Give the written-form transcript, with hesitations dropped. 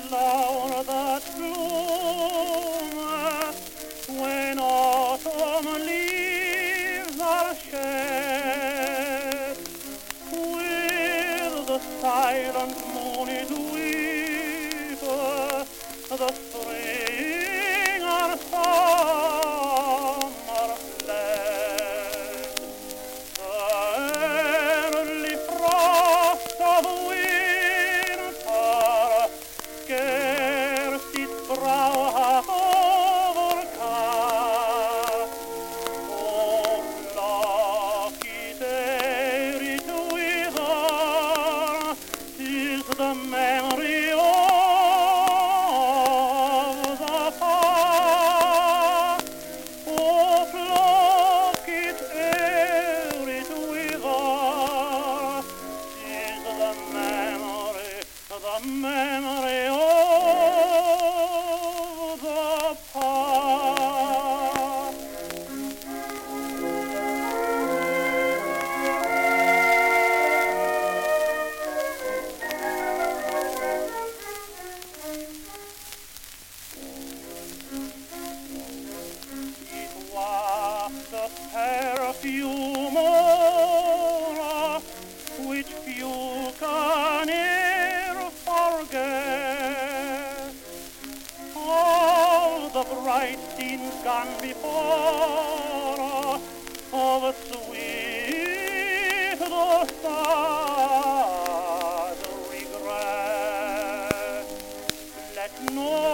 flower that blooms when autumn leaves are shed. With the silent moon it weeps the spring and summer fled. The early frost of winter scarce its brow hath overcast. Oh, pluck it ere it wither, 'tis the memory of the past. Oh, pluck it ere it wither, 'tis the memory of the past. It was the perfume which few can e'er forget. All the bright scenes gone before of sweet though sad regret. Let no